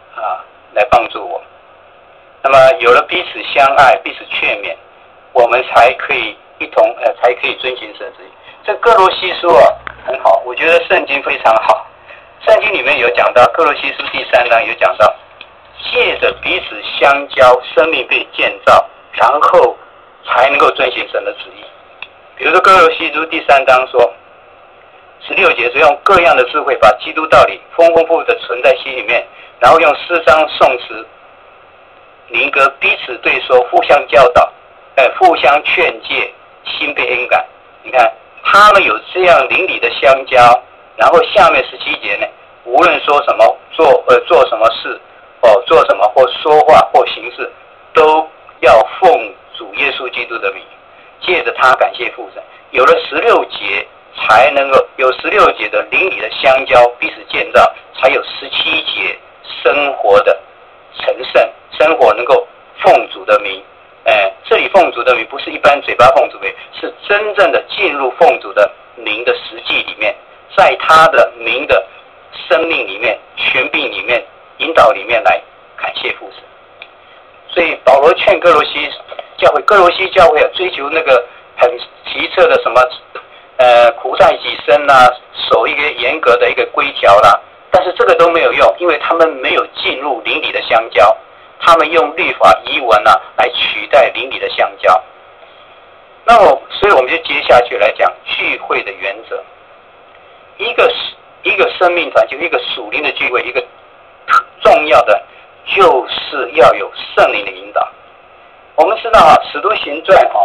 啊来帮助我们。那么有了彼此相爱、彼此劝勉，我们才可以一同呃才可以遵行神旨意。这哥罗西书啊很好，我觉得圣经非常好。圣经里面有讲到，哥罗西书第三章有讲到，借着彼此相交，生命被建造，然后才能够遵行神的旨意。比如说哥罗西书第三章说十六节说，用各样的智慧把基督道理丰丰富富的存在心里面，然后用诗章颂词灵歌彼此对说，互相教导，呃互相劝诫，心被恩感。你看他们有这样邻里的相交，然后下面十七节呢，无论说什么做呃做什么事哦做什么或说话或行事，都要奉主耶稣基督的名，借着他感谢父神。有了十六节，才能够有十六节的邻里的相交，彼此建造，才有十七节生活的成圣，生活能够奉主的名。哎，这里奉主的名不是一般嘴巴奉主的名，是真正的进入奉主的名的实际里面，在他的名的生命里面、权柄里面、引导里面来感谢父神。所以保罗劝哥罗西教会，哥罗西教会啊，追求那个很奇特的什么呃苦待己身啦、啊，守一个严格的一个规条啦、啊，但是这个都没有用，因为他们没有进入邻里的相交。他们用律法遗文啊来取代邻里的相交。那么所以我们就接下去来讲聚会的原则。一个一个生命团，就一个属灵的聚会，一个重要的就是要有圣灵的引导。我们知道啊，使徒行传啊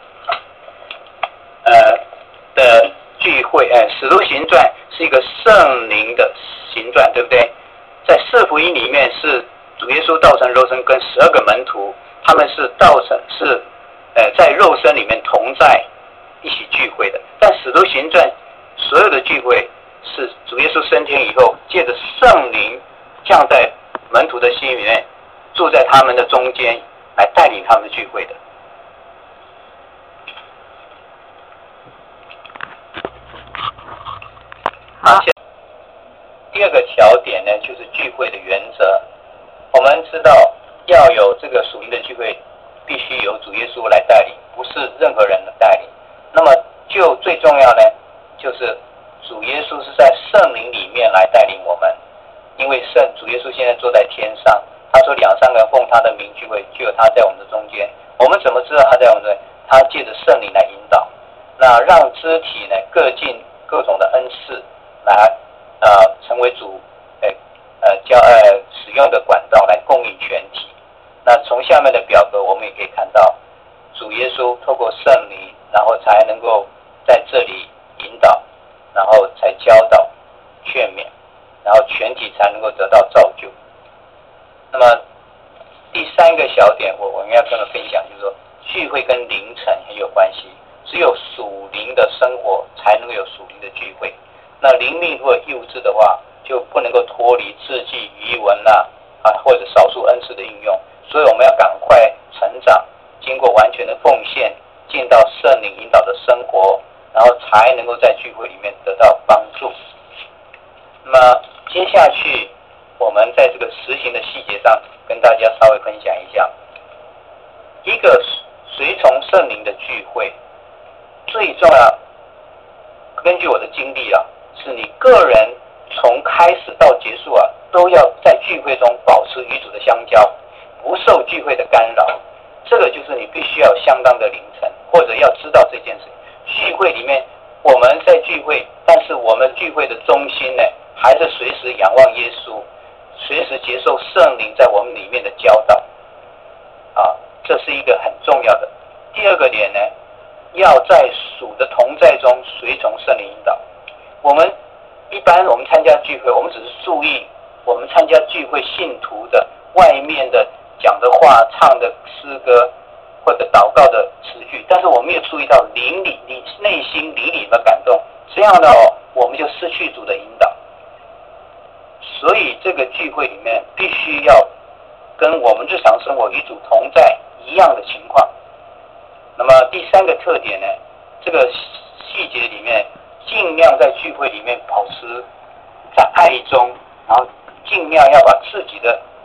呃的聚会，哎，使徒行传是一个圣灵的行传，对不对？在四福音里面是主耶稣道成肉身跟十二个门徒，他们是道成是呃在肉身里面同在一起聚会的。但使徒行传所有的聚会是主耶稣升天以后，借着圣灵降在门徒的心里面，住在他们的中间，来带领他们的聚会的。好，第二个条点呢，就是聚会的原则。我们知道要有这个属灵的聚会，必须由主耶稣来带领，不是任何人的带领。那么就最重要呢，就是主耶稣是在圣灵里面来带领我们，因为圣主耶稣现在坐在天上，他说两三个人奉他的名聚会，就有他在我们的中间。我们怎么知道他在我们中间？他借着圣灵来引导，那让肢体呢各尽各种的恩赐，来呃成为主呃呃教呃使用的管道来供应全体。那从下面的表格我们也可以看到，主耶稣透过圣灵，然后才能够在这里引导，然后才教导劝勉，然后全体才能够得到造就。那么第三个小点我我们要跟他们分享，就是说聚会跟灵程很有关系，只有属灵的生活才能够有属灵的聚会。那灵命如果幼稚的话，就不能够脱离字迹遗文啦、啊，啊或者少数恩赐的应用。所以我们要赶快成长，经过完全的奉献，进到圣灵引导的生活，然后才能够在聚会里面得到帮助。那么接下去我们在这个实行的细节上跟大家稍微分享一下。一个随从圣灵的聚会最重要，根据我的经历啊，是你个人从开始到结束啊，都要在聚会中保持与主的相交，不受聚会的干扰。这个就是你必须要有相当的灵程，或者要知道这件事。聚会里面我们在聚会，但是我们聚会的中心呢，还是随时仰望耶稣，随时接受圣灵在我们里面的教导啊，这是一个很重要的。第二个点呢，要在属的同在中随从圣灵引导。我们一般我们参加聚会，我们只是注意我们参加聚会信徒的外面的讲的话、唱的诗歌或者祷告的词句，但是我们没有注意到灵里、你内心灵里的感动，这样呢，我们就失去主的引导。所以这个聚会里面必须要跟我们日常生活与主同在一样的情况。那么第三个特点呢，这个细节里面尽量在聚会里面保持在爱中，然后尽量要把自己的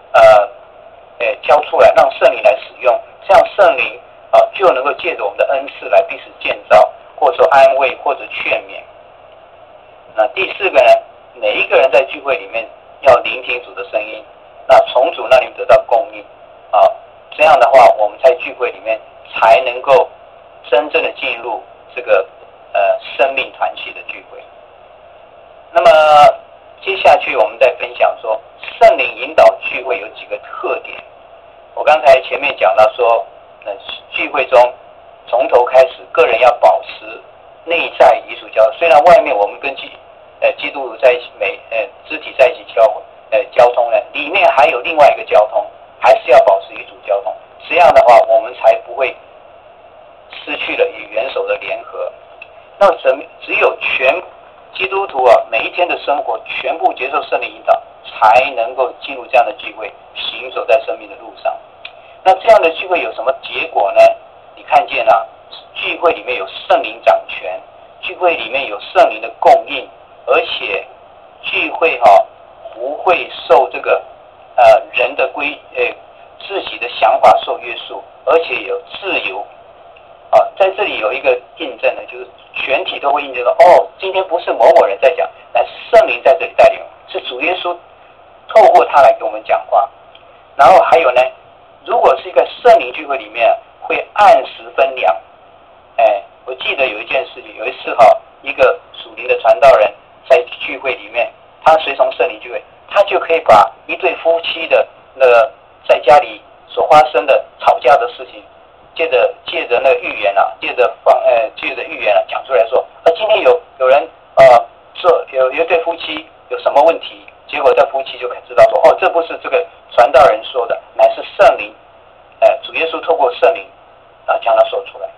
呃呃交出来，让圣灵来使用，这样圣灵啊、呃、就能够借着我们的恩赐来彼此建造，或者说安慰，或者劝勉。那第四个呢，每一个人在聚会里面要聆听主的声音，那从主那里得到供应啊，这样的话我们在聚会里面才能够真正的进入这个呃生命团契的聚会。那么接下去我们再分享说，圣灵引导聚会有几个特点。我刚才前面讲到说，呃、聚会中从头开始，个人要保持内在与主交，虽然外面我们跟基呃基督徒在一起，每呃肢体在一起交呃交通呢，里面还有另外一个交通，还是要保持与主交通。这样的话，我们才不会失去了与元首的联合。那只只有全基督徒啊，每一天的生活全部接受圣灵引导，才能够进入这样的聚会，行走在生命的路上。那这样的聚会有什么结果呢？你看见啊，聚会里面有圣灵掌权，聚会里面有圣灵的供应，而且聚会哈、啊、不会受这个呃人的规呃自己的想法受约束，而且有自由啊。在这里有一个印证呢，就是全体都会印证说，哦，今天不是某某人在讲，乃是圣灵在这里带领，是主耶稣透过他来给我们讲话。然后还有呢，如果是一个圣灵聚会里面，会按时分粮。哎，我记得有一件事情，有一次哈，一个属灵的传道人在聚会里面，他随从圣灵聚会，他就可以把一对夫妻的那个在家里所发生的吵架的事情，借着借着那个预言啊，借着方呃借着预言啊讲出来说，啊今天有有人呃说有有一对夫妻有什么问题，结果这夫妻就可以知道说，哦，这不是这个传道人说的，乃是圣灵，呃主耶稣透过圣灵啊将它说出来。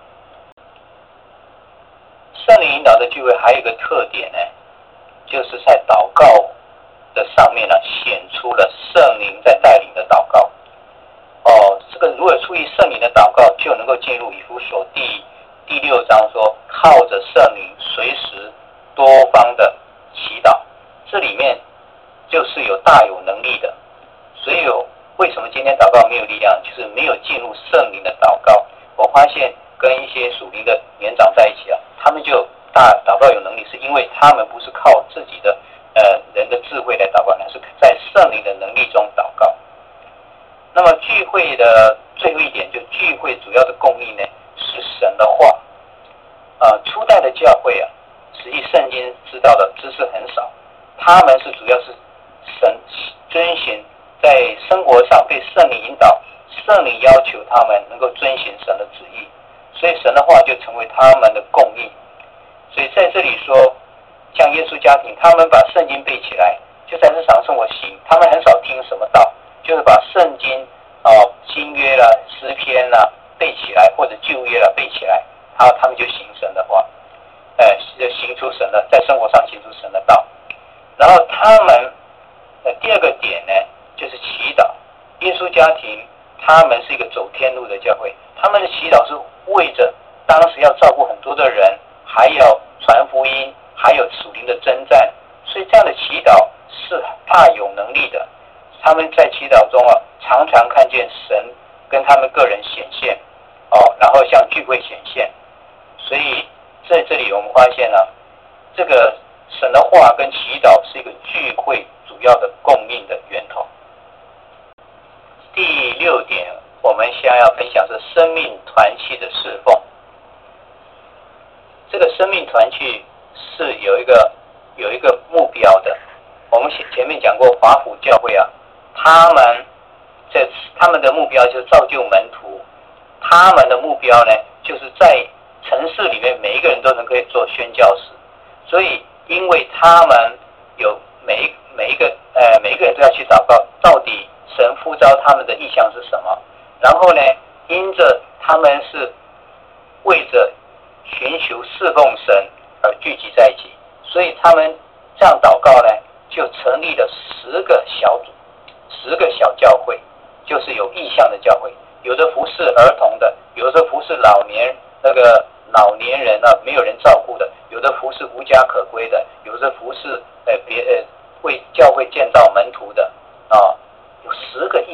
圣灵引导的聚会还有一个特点呢，就是在祷告的上面呢显出了圣灵在带领的祷告。哦，这个如果出于圣灵的祷告，就能够进入以弗所第第六章说，靠着圣灵随时多方的祈祷。这里面就是有大有能力的。所以有为什么今天祷告没有力量，就是没有进入圣灵的祷告。我发现跟一些属灵的年长在一起啊，他们就大祷告有能力，是因为他们不是靠自己的呃人的智慧来祷告，乃是在圣灵的能力中祷告。那么聚会的最后一点，就聚会主要的供应呢是神的话。呃，初代的教会啊，实际圣经知道的知识很少，他们是主要是神遵循在生活上被圣灵引导，圣灵要求他们能够遵循神的旨意，所以神的话就成为他们的供应。所以在这里说，像耶稣家庭，他们把圣经背起来，就在日常生活行，他们很少听什么道，就是把圣经啊、哦、新约啦、诗篇啦背起来，或者旧约啦背起来，然后他们就行神的话，呃，就行出神的，在生活上行出神的道。然后他们的第二个点呢，就是祈祷。耶稣家庭他们是一个走天路的教会，他们的祈祷是为着当时要照顾很多的人，还要传福音，还有属灵的征战，所以这样的祈祷是大有能力的。他们在祈祷中啊，常常看见神跟他们个人显现，哦，然后向聚会显现。所以在这里我们发现呢、啊，这个神的话跟祈祷是一个聚会主要的供应的源头。第六点，我们现在要分享是生命团契的侍奉。这个生命团契是有一个有一个目标的。我们前面讲过华府教会啊，他们这他们的目标就是造就门徒，他们的目标呢，就是在城市里面每一个人都能够做宣教士。所以因为他们有每一每一个呃每一个人都要去祷告，到底神呼召他们的意向是什么，然后呢，因着他们是为着寻求侍奉神而聚集在一起，所以他们这样祷告呢，就成立了十个小组，十个小教会，就是有意向的教会，有的服侍儿童的，有的服侍老年那个老年人啊没有人照顾的，有的服侍无家可归的，有的服侍呃别呃为教会建造门徒的啊，有十个意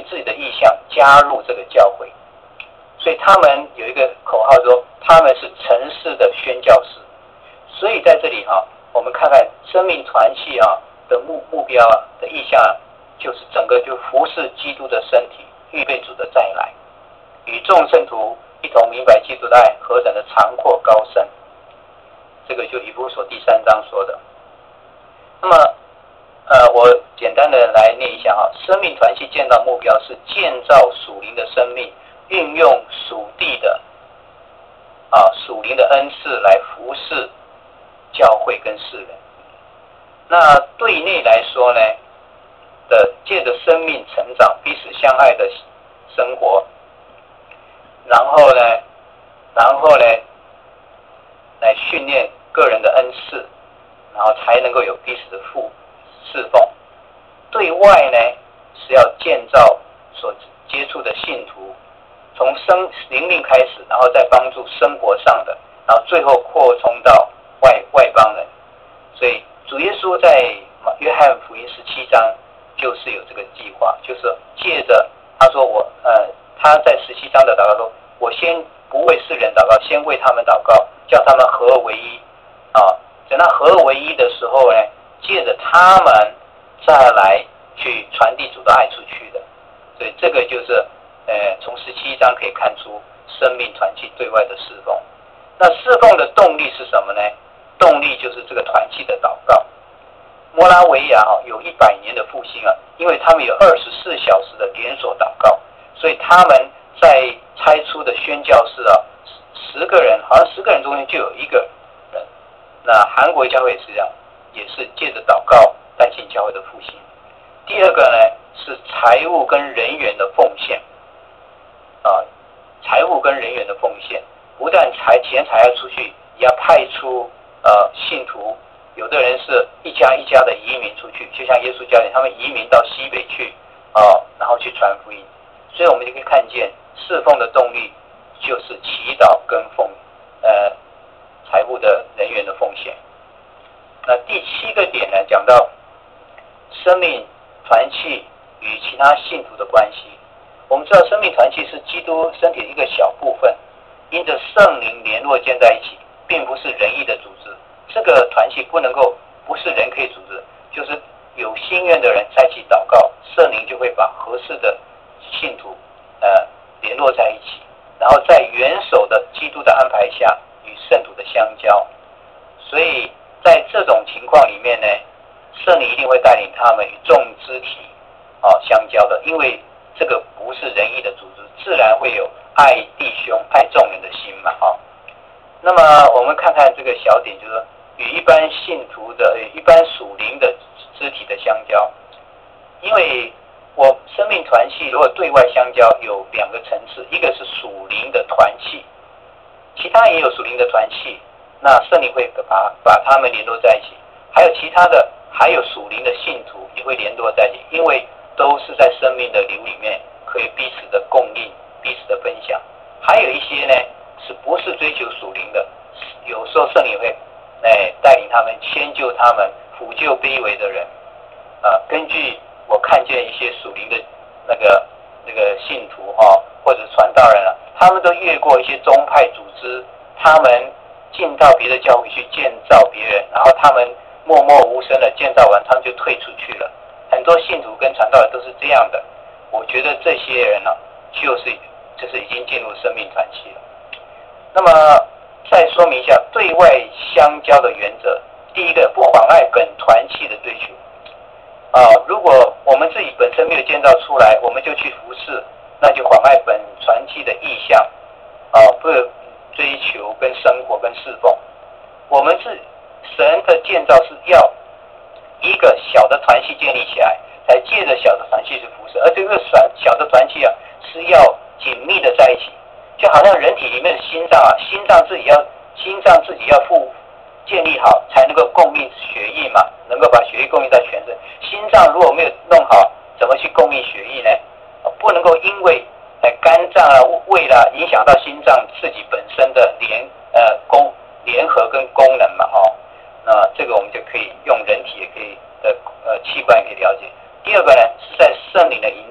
自己的意向加入这个教会。所以他们有一个口号说，他们是城市的宣教士。所以在这里哈、啊，我们看看生命团契啊的目目标啊的意向、啊，就是整个就服侍基督的身体，预备主的再来，与众圣徒一同明白基督的爱何等的长阔高深。这个就以弗所第三章说的。那么，呃，我简单的来念一下哈，生命团契建造目标是建造属灵的生命，运用属地的啊属灵的恩赐来服侍教会跟世人。那对内来说呢，的借着生命成长、彼此相爱的生活，然后呢，然后呢，来训练个人的恩赐，然后才能够有彼此的父侍奉。对外呢，是要建造所接触的信徒，从生灵命开始，然后再帮助生活上的，然后最后扩充到外外邦人。所以主耶稣在约翰福音十七章就是有这个计划，就是借着他说我呃他在十七章的祷告说，我先不为世人祷告，先为他们祷告，叫他们合而为一啊。等到合而为一的时候呢，借着他们再来去传递主的爱出去的。所以这个就是呃从十七章可以看出生命团契对外的侍奉。那侍奉的动力是什么呢？动力就是这个团契的祷告。摩拉维亚啊有一百年的复兴啊，因为他们有二十四小时的连锁祷告，所以他们在拆出的宣教士啊，十个人好像十个人中间就有一个人。那韩国教会也是这样，也是借着祷告带进教会的复兴。第二个呢是财务跟人员的奉献啊，财务跟人员的奉献，不但财钱财要出去，也要派出呃信徒。有的人是一家一家的移民出去，就像耶稣教练他们移民到西北去啊、呃，然后去传福音。所以我们就可以看见侍奉的动力就是祈祷跟奉呃财务的人员的奉献。那第七个点呢，讲到生命团契与其他信徒的关系。我们知道生命团契是基督身体的一个小部分，因着圣灵联络建在一起，并不是人意的组织。这个团契不能够不是人可以组织，就是有心愿的人在一起祷告，圣灵就会把合适的信徒呃联络在一起，然后在元首的基督的安排下与圣徒的相交。所以在这种情况里面呢，圣灵一定会带领他们与众肢体啊相交的，因为这个不是人意的组织，自然会有爱弟兄爱众人的心嘛啊。那么我们看看这个小点，就是说与一般信徒的一般属灵的肢体的相交。因为我生命团契如果对外相交有两个层次，一个是属灵的团契，其他也有属灵的团契，那圣灵会把把他们联络在一起，还有其他的还有属灵的信徒也会联络在一起，因为都是在生命的流里面可以彼此的供应彼此的分享。还有一些呢是不是追求属灵的，有时候圣灵会哎带领他们迁就他们辅救卑微的人啊。根据我看见一些属灵的那个那个信徒哈、哦，或者传道人啊，他们都越过一些宗派组织，他们进到别的教会去建造别人，然后他们默默无声的建造完，他们就退出去了。很多信徒跟传道人都是这样的。我觉得这些人呢、啊，就是就是已经进入生命团契了。那么再说明一下对外相交的原则。第一个，不妨碍本团契的追求啊。如果我们自己本身没有建造出来，我们就去服侍，那就妨碍本团契的意向啊，不追求跟生活跟侍奉。我们是神的建造是要一个小的团契建立起来，才借着小的团契去服侍，而这个小的团契啊是要紧密的在一起。就好像人体里面的心脏啊，心脏自己要心脏自己要复建立好，才能够供应血液嘛，能够把血液供应到全身。心脏如果没有弄好，怎么去供应血液呢？不能够因为呃肝脏啊、胃啦、啊、影响到心脏自己本身的联呃功联合跟功能嘛，哦，那这个我们就可以用人体也可以的呃器官也可以了解。第二个呢是在圣灵的引导，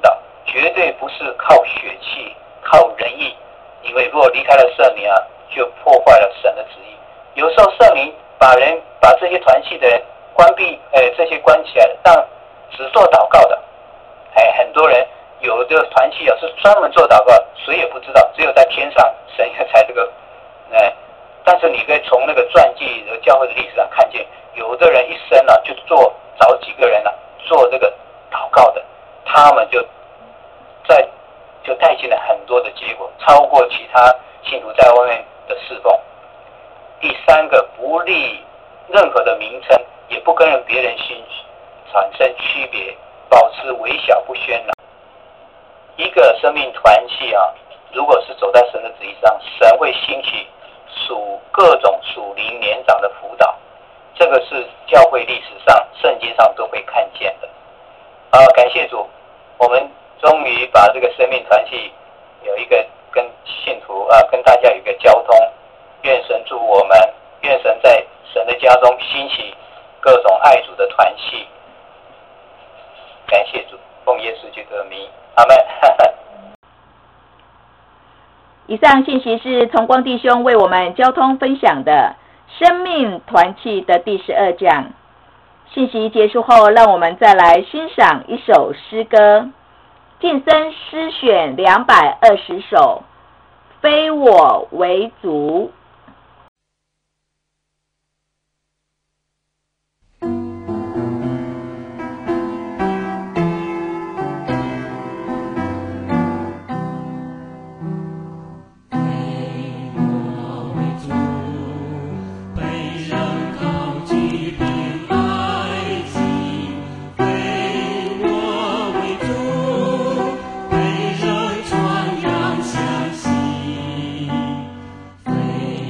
绝对不是靠血气、靠仁义，因为如果离开了圣灵啊，就破坏了神的旨意。有时候圣灵把人把这些团契的人关闭，呃，这些关起来，让只做祷告的。哎，很多人有的团契啊是专门做祷告，谁也不知道，只有在天上神才这个，哎，但是你可以从那个传记和教会的历史上看见，有的人一生啊就做找几个人啊做这个祷告的，他们就在就带进了很多的结果，超过其他信徒在外面的侍奉。第三个，不立任何的名称，也不跟别人心产生区别，保持微小不喧嚷。一个生命团契啊，如果是走在神的旨意上，神会兴起属各种属灵年长的辅导，这个是教会历史上、圣经上都会看见的。啊，感谢主，我们终于把这个生命团契有一个跟信徒啊，跟大家有一个交通。愿神祝我们，愿神在神的家中兴起各种爱主的团契。感谢主，奉耶稣基督的名，阿们。 以上信息是崇光弟兄为我们交通分享的生命团契的第十二讲。信息结束后，让我们再来欣赏一首诗歌，晋升诗选两百二十首，非我为族。 非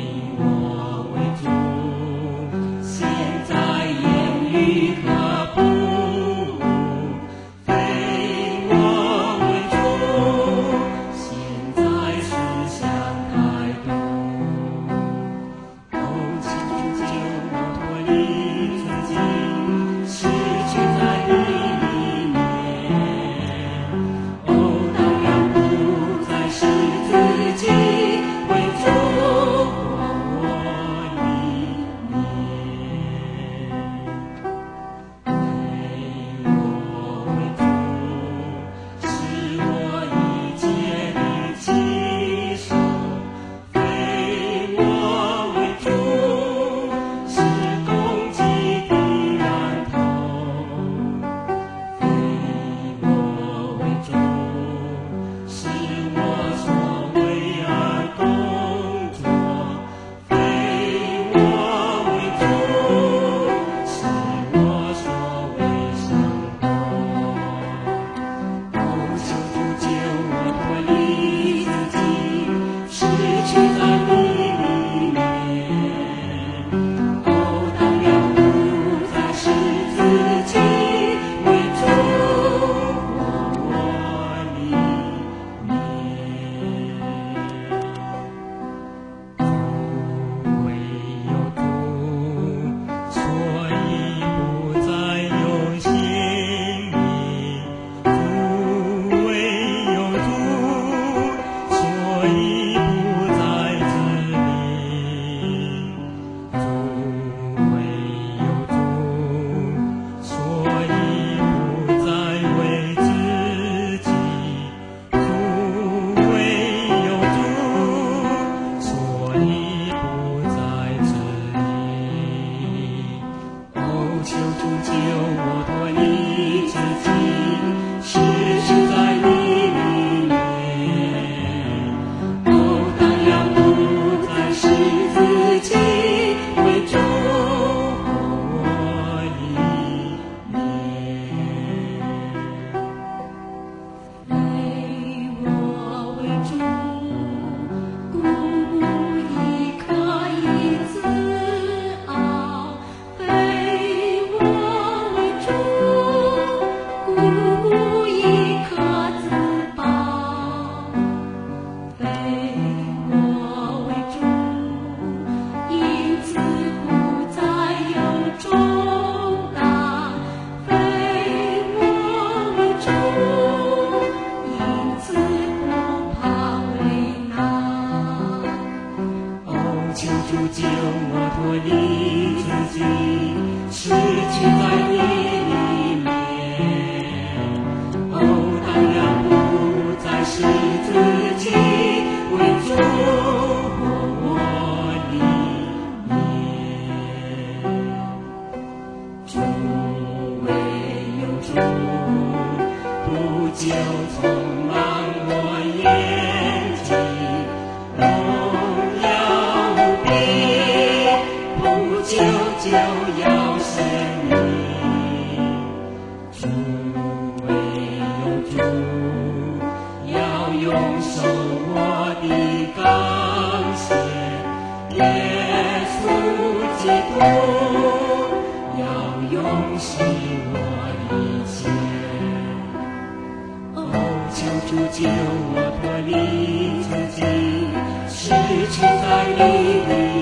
主救我脱离自己，失去在你里面。哦，当然不再是自己为主活我里面。主唯有主，不就充满我眼睛，荣耀无比，不就就要显明。主唯有主，要用手我的钢线，耶稣基督要用使我一切。哦，求主救我脱离自己，失去在你里